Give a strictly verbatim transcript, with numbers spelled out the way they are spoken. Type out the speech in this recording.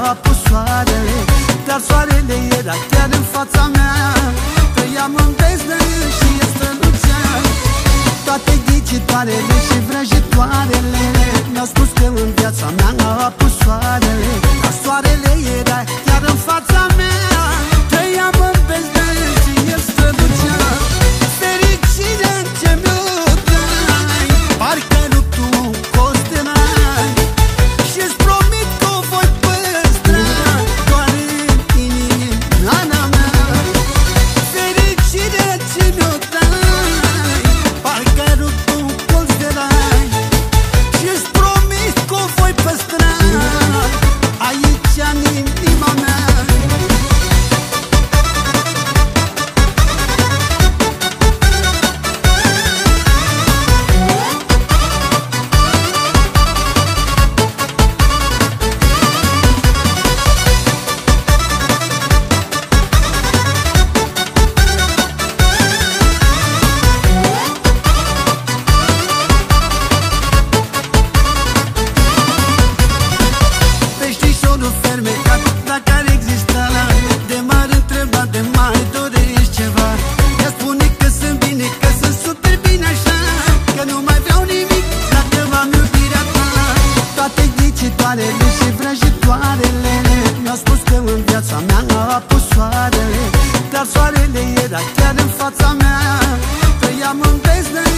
a pus soarele, dar soarele era chiar în fața mea. Trăiam în beznă și el strălucea. Toate ghicitoarele și vrăjitoarele mi-au spus că în viața mea a pus soarele, dar soarele era chiar în fața mea. Trăiam în beznă și el strălucea. Fericire ce mi-o dai, parcă nu tu costerai, și-ți promit că o voi păstra doar în inima mea. Fericire ce mi-o dai, parcă nu tu costerai, și-ți promit că o voi păstra aici în inima mea. Peștișorul fermecat, dacă ar exista, de m-ar întreba, de mai dorești ceva. Ea spune că sunt bine, că sunt super bine așa, că nu mai vreau nimic dacă v-am iubirea ta. Toate ghicitoarele și vrăjitoarele mi-au spus că în viața mea a pus soarele, dar soarele era chiar în fața mea. Trăiam în beznă